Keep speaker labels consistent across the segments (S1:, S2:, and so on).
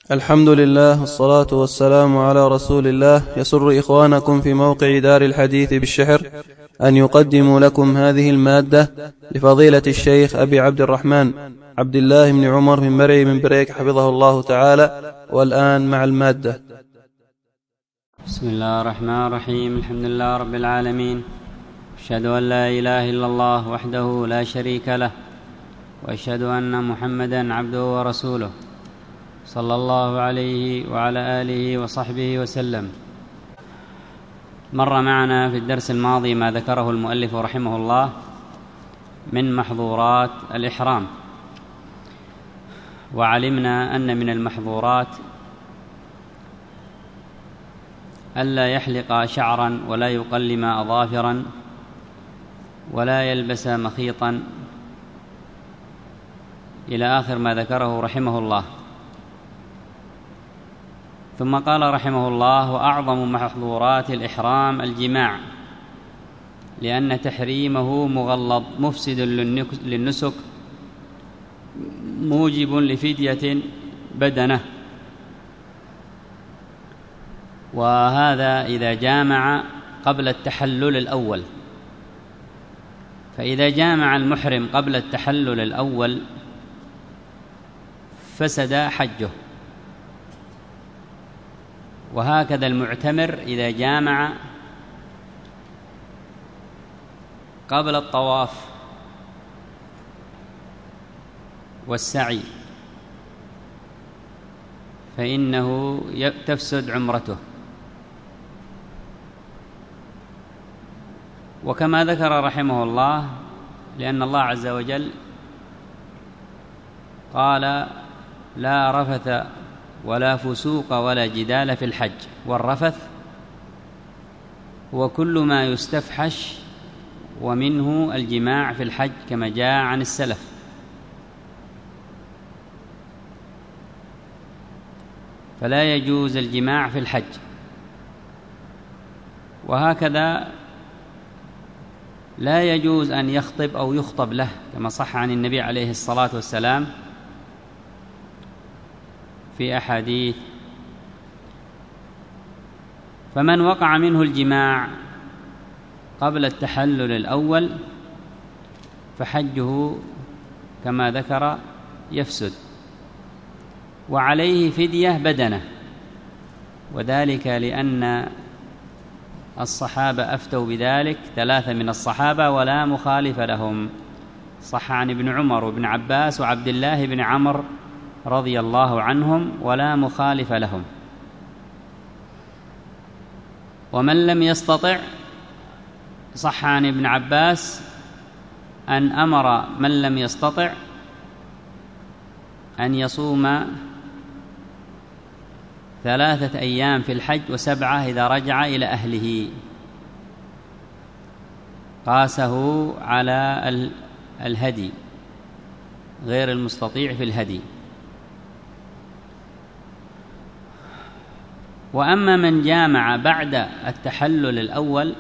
S1: الحمد لله والصلاة والسلام على رسول الله. يسر إخوانكم في موقع دار الحديث بالشحر أن يقدموا لكم هذه المادة لفضيلة الشيخ أبي عبد الرحمن عبد الله بن عمر من مرعي من بريك حفظه الله تعالى. والآن مع المادة.
S2: بسم الله الرحمن الرحيم. الحمد لله رب العالمين، أشهد أن لا إله إلا الله وحده لا شريك له، وأشهد أن محمدا عبده ورسوله صلى الله عليه وعلى آله وصحبه وسلم. مر معنا في الدرس الماضي ما ذكره المؤلف رحمه الله من محظورات الإحرام، وعلمنا أن من المحظورات ألا يحلق شعرا ولا يقلم أظافرا ولا يلبس مخيطا إلى آخر ما ذكره رحمه الله. ثم قال رحمه الله: وأعظم محظورات الإحرام الجماع، لأن تحريمه مغلظ مفسد للنسك موجب لفدية بدنه، وهذا إذا جامع قبل التحلل الأول. فإذا جامع المحرم قبل التحلل الأول فسد حجه، وهكذا المعتمر إذا جامع قبل الطواف والسعي فإنه تفسد عمرته. وكما ذكر رحمه الله، لأن الله عز وجل قال: لا رفث ولا فسوق ولا جدال في الحج. والرفث هو كل ما يستفحش، ومنه الجماع في الحج كما جاء عن السلف. فلا يجوز الجماع في الحج. وهكذا لا يجوز أن يخطب أو يخطب له، كما صح عن النبي عليه الصلاة والسلام في أحاديث. فمن وقع منه الجماع قبل التحلل الأول فحجه كما ذكر يفسد، وعليه فدية بدنه، وذلك لأن الصحابة أفتوا بذلك، 3 من الصحابة ولا مخالف لهم. صح عن ابن عمر وابن عباس وعبد الله بن عمرو رضي الله عنهم ولا مخالف لهم. ومن لم يستطع، صح عن ابن عباس أن أمر من لم يستطع أن يصوم 3 أيام في الحج و7 إذا رجع إلى أهله. قاسه على الهدي غير المستطيع في الهدي. وأما من جامع بعد التحلل الأول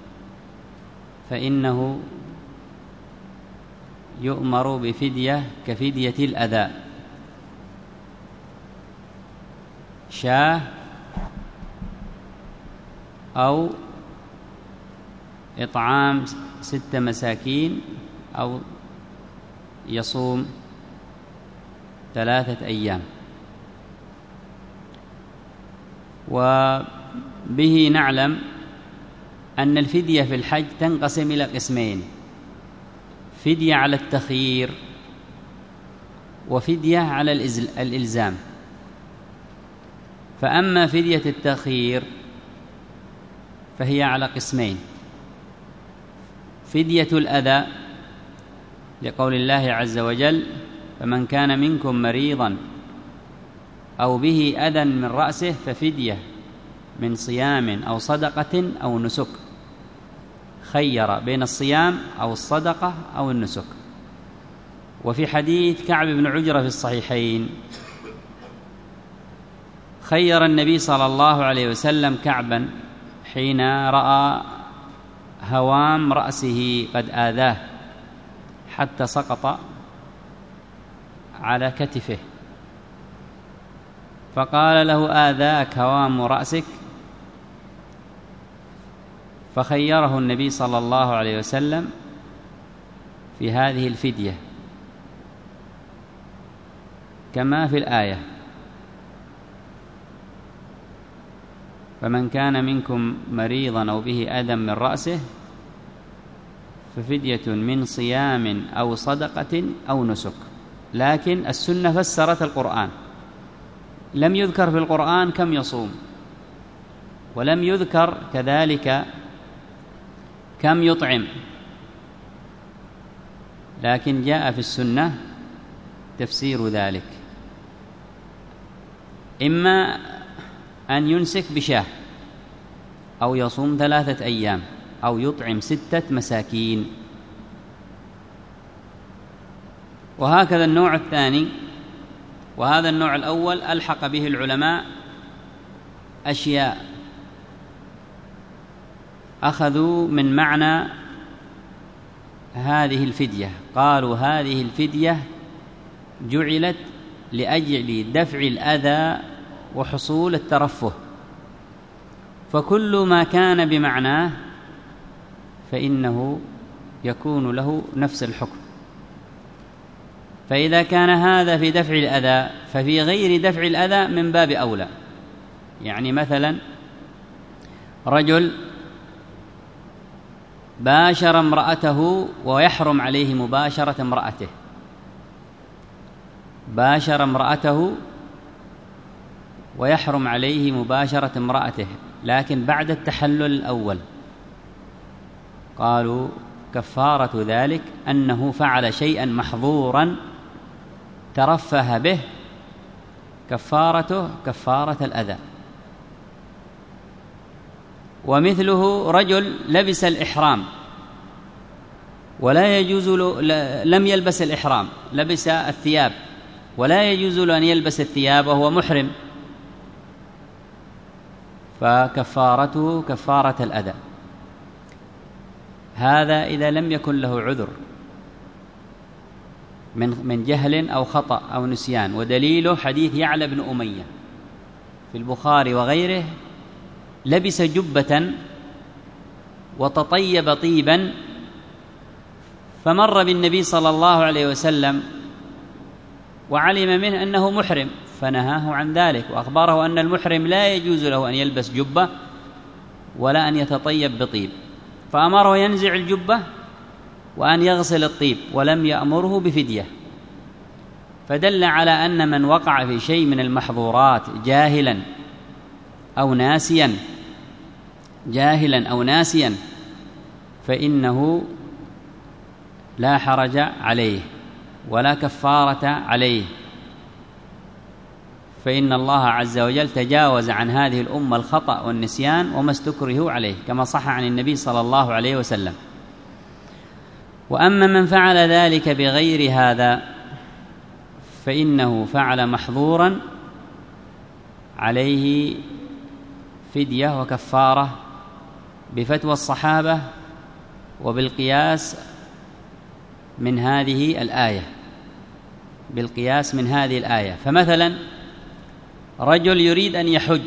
S2: فإنه يؤمر بفدية كفدية الأذى، شاة أو إطعام 6 مساكين أو يصوم 3 أيام. وبه نعلم أن الفدية في الحج تنقسم إلى قسمين: فدية على التخيير وفدية على الإلزام. فأما فدية التخيير فهي على قسمين: فدية الأذى لقول الله عز وجل: فمن كان منكم مريضا أو به أذى من رأسه ففدية من صيام أو صدقة أو نسك. خير بين الصيام أو الصدقة أو النسك. وفي حديث كعب بن عجرة في الصحيحين خير النبي صلى الله عليه وسلم كعبا حين رأى هوام رأسه قد آذاه حتى سقط على كتفه، فقال له: آذاك هوام رأسك؟ فخيره النبي صلى الله عليه وسلم في هذه الفدية كما في الآية: فمن كان منكم مريضا أو به أذى من رأسه ففدية من صيام أو صدقة أو نسك. لكن السنة فسرت القرآن، لم يذكر في القرآن كم يصوم، ولم يذكر كذلك كم يطعم، لكن جاء في السنة تفسير ذلك: إما أن يمسك بشاه، أو يصوم 3 أيام، أو يطعم 6 مساكين. وهكذا النوع الثاني. وهذا النوع الأول ألحق به العلماء أشياء أخذوا من معنى هذه الفدية، قالوا هذه الفدية جعلت لأجل دفع الأذى وحصول الترفه، فكل ما كان بمعناه فإنه يكون له نفس الحكم. فإذا كان هذا في دفع الأذى ففي غير دفع الأذى من باب أولى. يعني مثلا رجل باشر امرأته ويحرم عليه مباشرة امرأته، باشر امرأته ويحرم عليه مباشرة امرأته، لكن بعد التحلل الأول، قالوا كفارة ذلك أنه فعل شيئا محظورا ترفه به، كفارته كفارة الأذى. ومثله رجل لبس الإحرام ولا يجوز له، لم يلبس الإحرام، لبس الثياب ولا يجوز له أن يلبس الثياب وهو محرم، فكفارته كفارة الأذى. هذا إذا لم يكن له عذر من جهل أو خطأ أو نسيان. ودليله حديث يعلى بن أمية في البخاري وغيره: لبس جبة وتطيب طيبا، فمر بالنبي صلى الله عليه وسلم وعلم منه أنه محرم، فنهاه عن ذلك وأخبره أن المحرم لا يجوز له أن يلبس جبة ولا أن يتطيب بطيب، فأمره ينزع الجبة وأن يغسل الطيب، ولم يأمره بفدية. فدل على أن من وقع في شيء من المحظورات جاهلا أو ناسيا فإنه لا حرج عليه ولا كفارة عليه، فإن الله عز وجل تجاوز عن هذه الأمة الخطأ والنسيان وما استكرهوا عليه، كما صح عن النبي صلى الله عليه وسلم. وأما من فعل ذلك بغير هذا فإنه فعل محظورا، عليه فدية وكفارة بفتوى الصحابة وبالقياس من هذه الآية. فمثلا رجل يريد أن يحج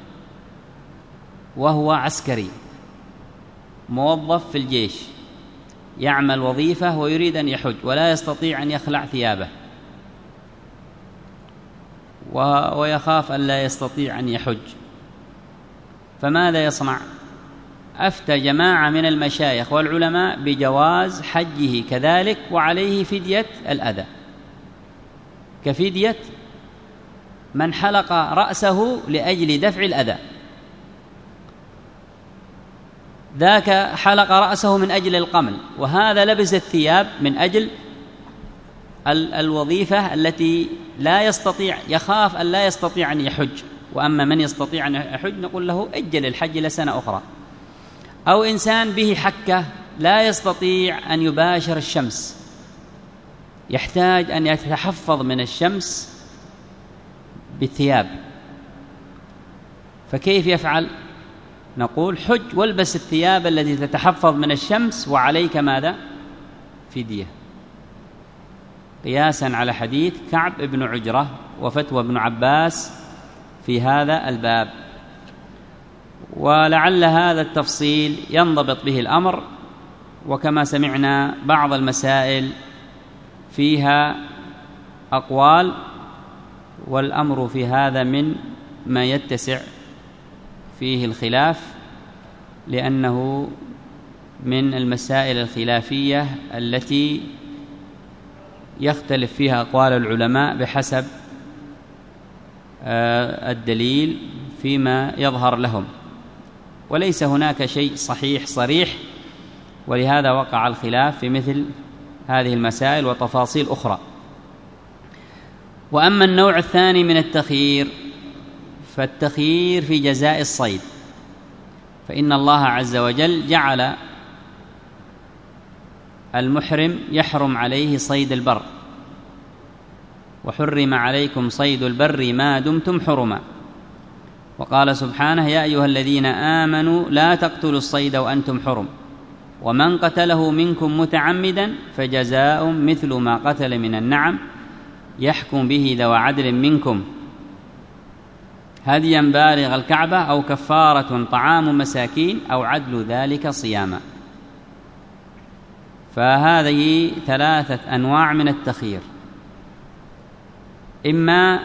S2: وهو عسكري موظف في الجيش، يعمل وظيفة ويريد أن يحج ولا يستطيع أن يخلع ثيابه، ويخاف أن لا يستطيع أن يحج، فماذا يصنع؟ أفتى جماعة من المشايخ والعلماء بجواز حجه كذلك، وعليه فدية الأذى كفدية من حلق رأسه لأجل دفع الأذى. ذاك حلق رأسه من أجل القمل، وهذا لبس الثياب من أجل الوظيفة التي لا يستطيع، يخاف أن لا يستطيع أن يحج. وأما من يستطيع أن يحج نقول له أجل الحج لسنة أخرى. أو إنسان به حكة لا يستطيع أن يباشر الشمس، يحتاج أن يتحفظ من الشمس بالثياب، فكيف يفعل؟ نقول حج والبس الثياب التي تتحفظ من الشمس، وعليك ماذا؟ فدية، قياسا على حديث كعب بن عجرة وفتوى ابن عباس في هذا الباب. ولعل هذا التفصيل ينضبط به الأمر، وكما سمعنا بعض المسائل فيها أقوال، والأمر في هذا من ما يتسع فيه الخلاف، لأنه من المسائل الخلافية التي يختلف فيها أقوال العلماء بحسب الدليل فيما يظهر لهم، وليس هناك شيء صحيح صريح، ولهذا وقع الخلاف في مثل هذه المسائل وتفاصيل أخرى. وأما النوع الثاني من التخيير فالتخيير في جزاء الصيد، فإن الله عز وجل جعل المحرم يحرم عليه صيد البر، وحرم عليكم صيد البر ما دمتم حرما. وقال سبحانه: يا أيها الذين آمنوا لا تقتلوا الصيد وأنتم حرم، ومن قتله منكم متعمدا فجزاء مثل ما قتل من النعم يحكم به ذو عدل منكم هديا بالغ الكعبة أو كفارة طعام مساكين أو عدل ذلك صياما. فهذه 3 أنواع من التخيير: إما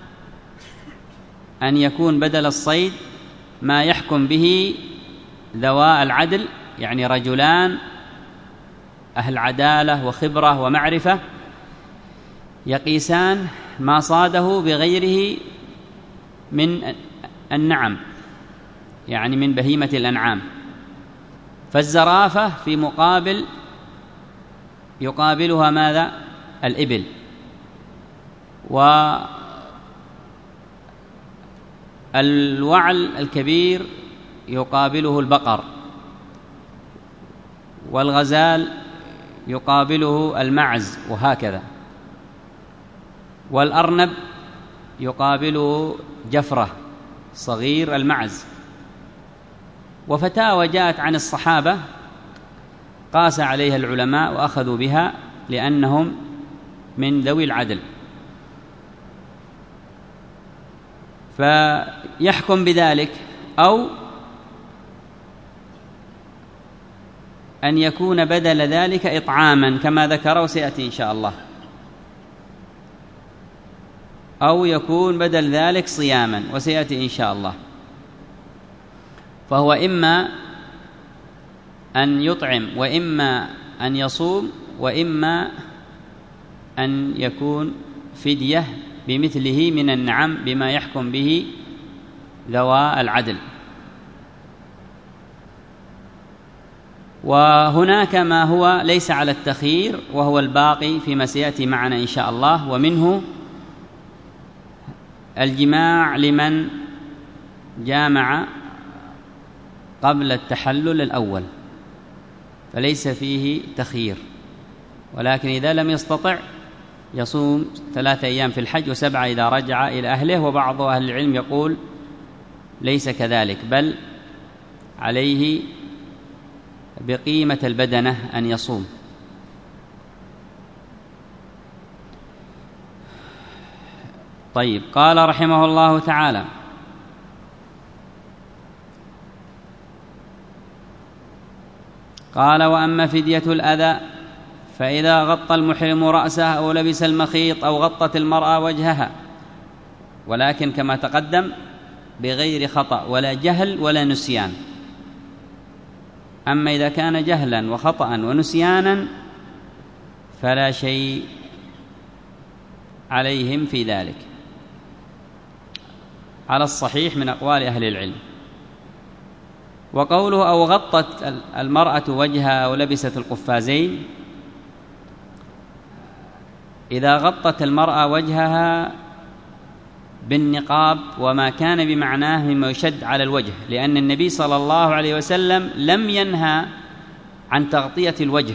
S2: أن يكون بدل الصيد ما يحكم به ذوى العدل، يعني رجلان أهل عدالة وخبرة ومعرفة يقيسان ما صاده بغيره من النعم، يعني من بهيمة الأنعام. فالزرافة في مقابل يقابلها ماذا؟ الإبل. والوعل الكبير يقابله البقر، والغزال يقابله المعز، وهكذا. والأرنب يقابله جفرة صغير المعز. وفتاوى جاءت عن الصحابة قاس عليها العلماء وأخذوا بها لأنهم من ذوي العدل، فيحكم بذلك، أو أن يكون بدل ذلك إطعاما كما ذكر وسيأتي إن شاء الله، أو يكون بدل ذلك صياما وسيأتي إن شاء الله. فهو إما أن يطعم، وإما أن يصوم، وإما أن يكون فدية بمثله من النعم بما يحكم به ذوى العدل. وهناك ما هو ليس على التخيير، وهو الباقي فيما سيأتي معنا إن شاء الله، ومنه الجماع لمن جامع قبل التحلل الأول، فليس فيه تخيير، ولكن إذا لم يستطع يصوم 3 أيام في الحج و7 إذا رجع إلى أهله. وبعض أهل العلم يقول ليس كذلك، بل عليه بقيمة البدنة أن يصوم. طيب، قال رحمه الله تعالى: قال: وأما فدية الأذى فإذا غطى المحرم رأسه أو لبس المخيط أو غطت المرأة وجهها، ولكن كما تقدم بغير خطأ ولا جهل ولا نسيان. أما إذا كان جهلا وخطأ ونسيانا فلا شيء عليهم في ذلك على الصحيح من أقوال أهل العلم. وقوله أو غطت المرأة وجهها أو لبست القفازين، إذا غطت المرأة وجهها بالنقاب وما كان بمعناه مما يشد على الوجه، لأن النبي صلى الله عليه وسلم لم ينهى عن تغطية الوجه،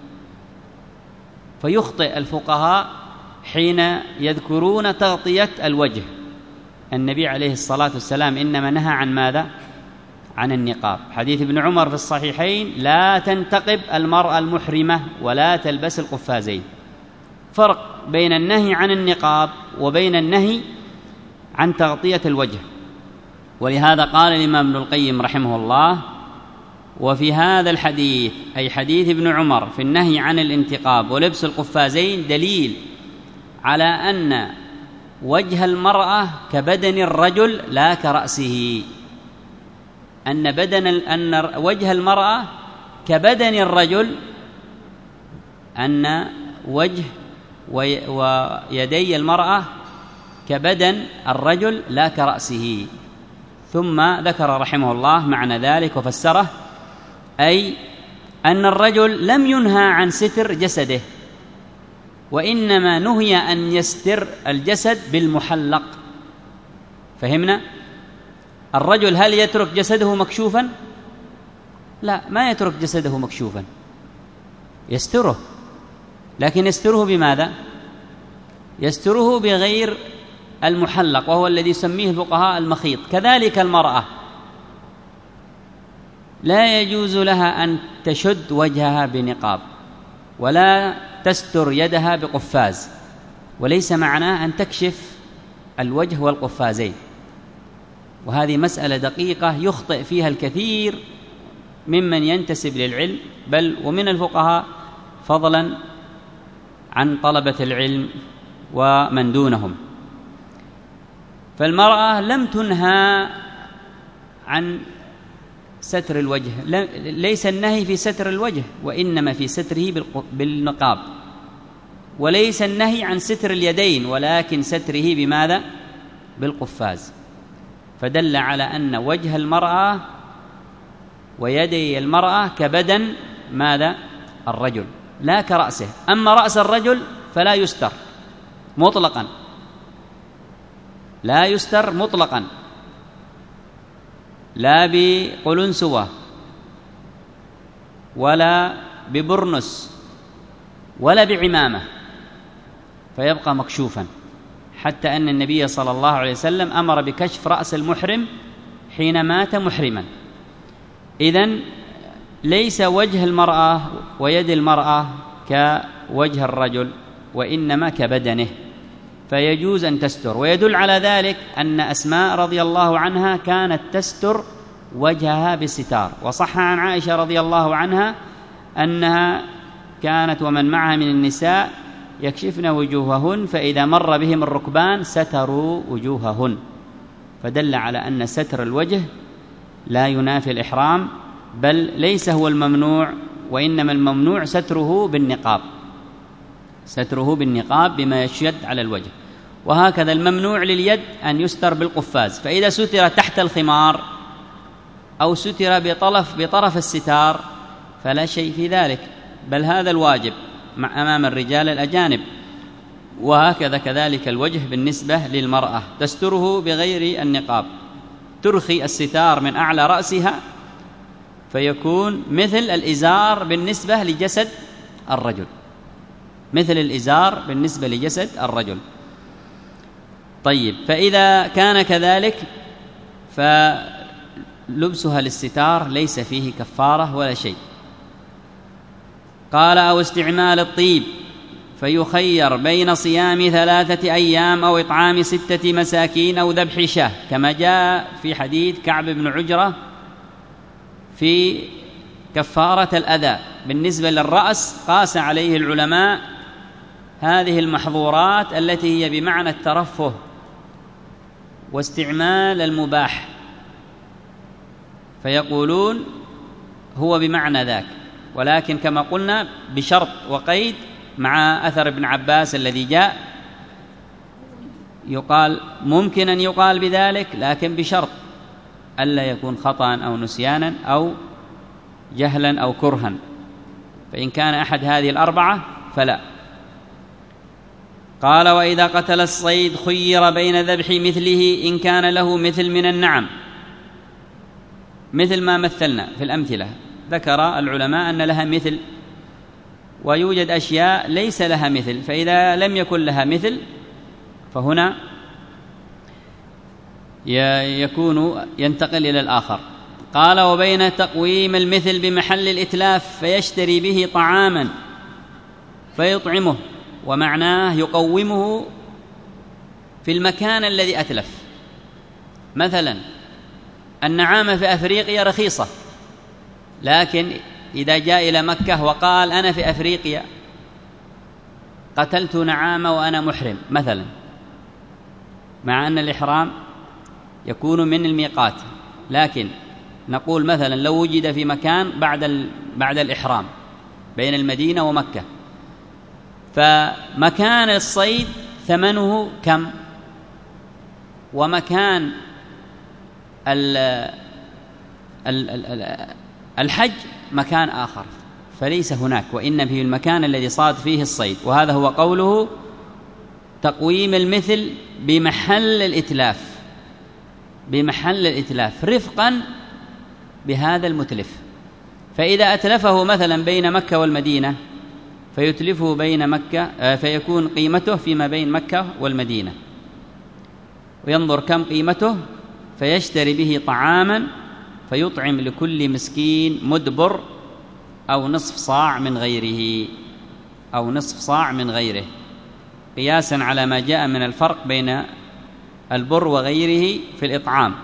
S2: فيخطئ الفقهاء حين يذكرون تغطية الوجه. النبي عليه الصلاة والسلام إنما نهى عن ماذا؟ عن النقاب. حديث ابن عمر في الصحيحين: لا تنتقب المرأة المحرمة ولا تلبس القفازين. فرق بين النهي عن النقاب وبين النهي عن تغطية الوجه. ولهذا قال الإمام ابن القيم رحمه الله: وفي هذا الحديث، أي حديث ابن عمر في النهي عن الانتقاب ولبس القفازين، دليل على أن وجه المرأة كبدن الرجل لا كرأسه، أن وجه المرأة كبدن الرجل، أن وجه ويدي المرأة كبدن الرجل لا كرأسه. ثم ذكر رحمه الله معنى ذلك وفسره، أي أن الرجل لم ينهى عن ستر جسده، وإنما نهي أن يستر الجسد بالمحلق. فهمنا؟ الرجل هل يترك جسده مكشوفا؟ لا، ما يترك جسده مكشوفا، يستره، لكن يستره بماذا؟ يستره بغير المحلق، وهو الذي يسميه الفقهاء المخيط. كذلك المرأة لا يجوز لها أن تشد وجهها بنقاب، ولا تستر يدها بقفاز، وليس معناه أن تكشف الوجه والقفازين. وهذه مسألة دقيقة يخطئ فيها الكثير ممن ينتسب للعلم، بل ومن الفقهاء، فضلا عن طلبة العلم ومن دونهم. فالمرأة لم تنهى عن ستر الوجه، ليس النهي في ستر الوجه، وإنما في ستره بالنقاب، وليس النهي عن ستر اليدين، ولكن ستره بماذا؟ بالقفاز. فدل على أن وجه المرأة ويدي المرأة كبدن ماذا؟ الرجل، لا كرأسه. أما رأس الرجل فلا يستر مطلقا، لا يستر مطلقا، لا بقلنسوة ولا ببرنس ولا بعمامة، فيبقى مكشوفا، حتى أن النبي صلى الله عليه وسلم أمر بكشف رأس المحرم حين مات محرما. إذن ليس وجه المرأة ويد المرأة كوجه الرجل، وإنما كبدنه، فيجوز أن تستر. ويدل على ذلك أن أسماء رضي الله عنها كانت تستر وجهها بالستار، وصح عن عائشة رضي الله عنها أنها كانت ومن معها من النساء يكشفن وجوههن، فإذا مر بهم الركبان ستروا وجوههن. فدل على أن ستر الوجه لا ينافي الإحرام، بل ليس هو الممنوع، وإنما الممنوع ستره بالنقاب، ستره بالنقاب بما يشد على الوجه. وهكذا الممنوع لليد أن يستر بالقفاز، فإذا ستر تحت الخمار أو ستر بطرف الستار فلا شيء في ذلك، بل هذا الواجب أمام الرجال الأجانب. وهكذا كذلك الوجه بالنسبة للمرأة، تستره بغير النقاب، ترخي الستار من أعلى رأسها، فيكون مثل الإزار بالنسبة لجسد الرجل، مثل الإزار بالنسبة لجسد الرجل. طيب، فإذا كان كذلك فلبسها للستار ليس فيه كفارة ولا شيء. قال: أو استعمال الطيب، فيخير بين صيام 3 أيام أو إطعام 6 مساكين أو ذبح شاة، كما جاء في حديث كعب بن عجرة في كفارة الأذى. بالنسبة للرأس قاس عليه العلماء هذه المحظورات التي هي بمعنى الترفه واستعمال المباح، فيقولون هو بمعنى ذاك، ولكن كما قلنا بشرط وقيد مع أثر ابن عباس الذي جاء، يقال ممكن أن يقال بذلك، لكن بشرط ألا يكون خطأ أو نسيانا أو جهلا أو كرها، فإن كان أحد هذه الأربعة فلا. قال: وإذا قتل الصيد خير بين ذبح مثله إن كان له مثل من النعم، مثل ما مثلنا في الأمثلة. ذكر العلماء أن لها مثل، ويوجد أشياء ليس لها مثل، فإذا لم يكن لها مثل فهنا ينتقل إلى الآخر. قال: وبين تقويم المثل بمحل الإتلاف فيشتري به طعاما فيطعمه، ومعناه يقومه في المكان الذي أتلف، مثلا النعامة في أفريقيا رخيصة، لكن إذا جاء إلى مكة وقال أنا في أفريقيا قتلت نعامة وأنا محرم مثلا، مع أن الإحرام يكون من الميقات، لكن نقول مثلا لو وجد في مكان بعد الإحرام بين المدينة ومكة، فمكان الصيد ثمنه كم، ومكان الحج مكان آخر، فليس هناك، وإن في المكان الذي صاد فيه الصيد. وهذا هو قوله تقويم المثل بمحل الإتلاف رفقا بهذا المتلف. فإذا أتلفه مثلا بين مكة والمدينة فيتلفه بين مكة، فيكون قيمته فيما بين مكة والمدينة، وينظر كم قيمته فيشتري به طعاما فيطعم لكل مسكين مدبر أو نصف صاع من غيره قياسا على ما جاء من الفرق بين البر وغيره في الإطعام.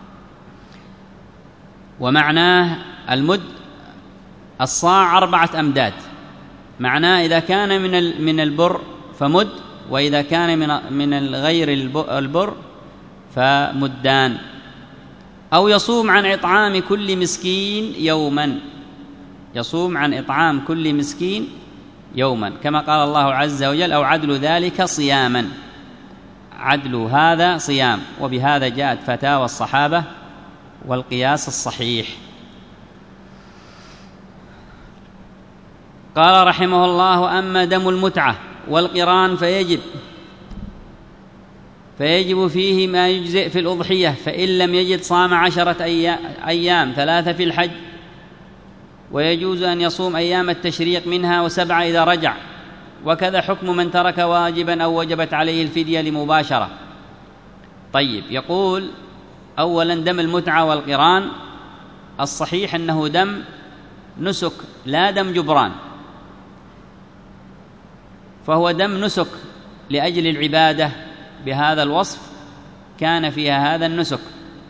S2: ومعناه المد الصاع 4 أمداد، معناه إذا كان من البر فمد، وإذا كان من الغير البر فمدان. أو يصوم عن إطعام كل مسكين يوما، كما قال الله عز وجل أو عدل ذلك صياما، عدل هذا صيام. وبهذا جاءت فتاوى الصحابة والقياس الصحيح. قال رحمه الله: أما دم المتعة والقران فيجب فيه ما يجزئ في الأضحية، فإن لم يجد صام 10 أيام 3 في الحج، ويجوز أن يصوم أيام التشريق منها و7 إذا رجع. وكذا حكم من ترك واجبا أو وجبت عليه الفدية لمباشرة. طيب، يقول أولا دم المتعة والقران الصحيح أنه دم نسك لا دم جبران، فهو دم نسك لأجل العبادة بهذا الوصف كان فيها هذا النسك.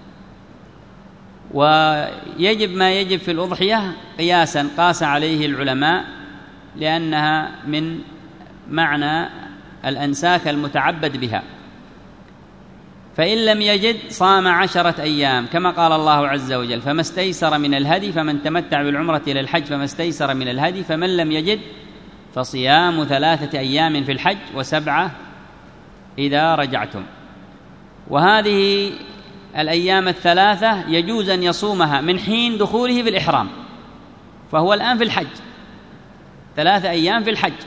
S2: ويجب ما يجب في الأضحية قياسا قاس عليه العلماء، لأنها من معنى الأنساك المتعبد بها. فإن لم يجد صام 10 أيام، كما قال الله عز وجل: فما استيسر من الهدي، فمن تمتع بالعمرة إلى الحج فما استيسر من الهدي، فمن لم يجد فصيام 3 أيام في الحج و7 إذا رجعتم. وهذه الأيام 3 يجوز أن يصومها من حين دخوله في الإحرام، فهو الآن في الحج 3 أيام في الحج،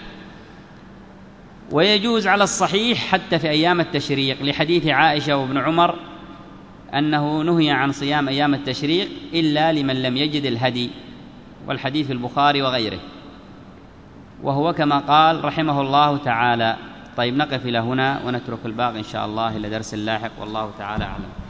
S2: ويجوز على الصحيح حتى في أيام التشريق، لحديث عائشة وابن عمر أنه نهي عن صيام أيام التشريق إلا لمن لم يجد الهدي، والحديث في البخاري وغيره، وهو كما قال رحمه الله تعالى. طيب، نقف إلى هنا ونترك الباقي إن شاء الله إلى درس لاحق، والله تعالى أعلم.